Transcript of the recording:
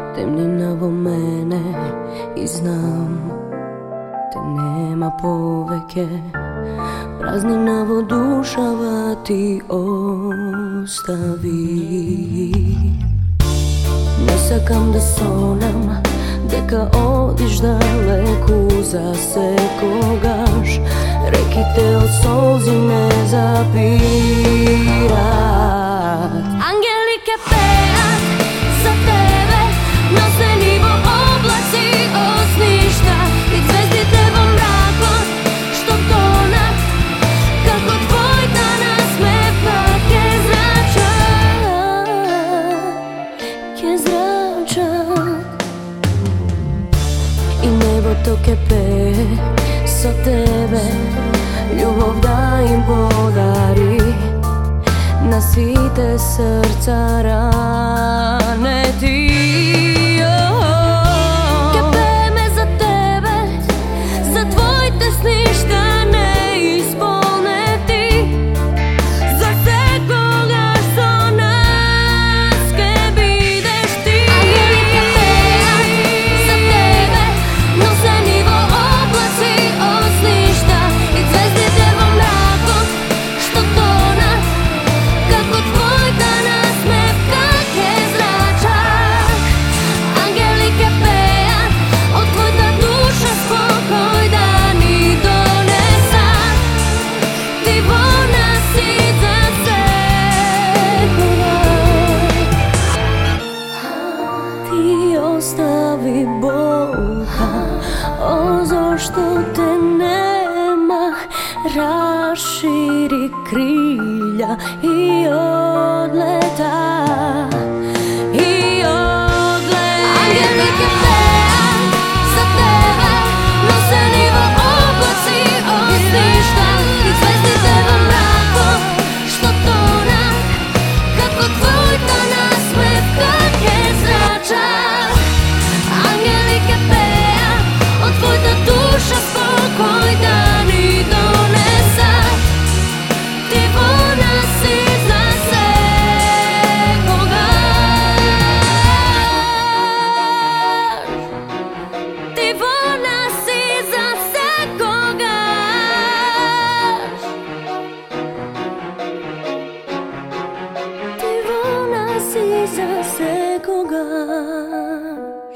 Temnina vo mene i znam te nema poveke. Praznina vo dušava ti ostavi. Ne sakam da sonam, дека одиш далеку за секогаш. Реките од солзи не запират. Ангелите пеат за тебе, носени во облаци од ништа. И звездите во мракот што тонат, како твојта насмевка ќе зрачат. И небото ке пее со тебе, љубов да им подари на сите срца ранети. Ке пееме за тебе, за твоите сни што не исполнети. За секогаш со нас ке бидеш ти. Ангелите пеат за тебе, носени во облаци од сништа. И звездите во мракот што тонат, како твојта насмевка ќе зрачат. Ангелите пеат од твојата душа спокој да ни донесат. Ти во нас си за секогаш. Ти остави Бога, о зошто те немах, расшири крилја и одлета. Ангелите пеат за тебе, носени во облаци од ништа. И звездите во мракот што тонат, како твојта насмевка ќе зрачат. Ангелите пеат од твојата душа спокој да ни донесат. Ти во нас си за секогаш. Ти во нас си за секогаш. Ти во нас си за секогаш.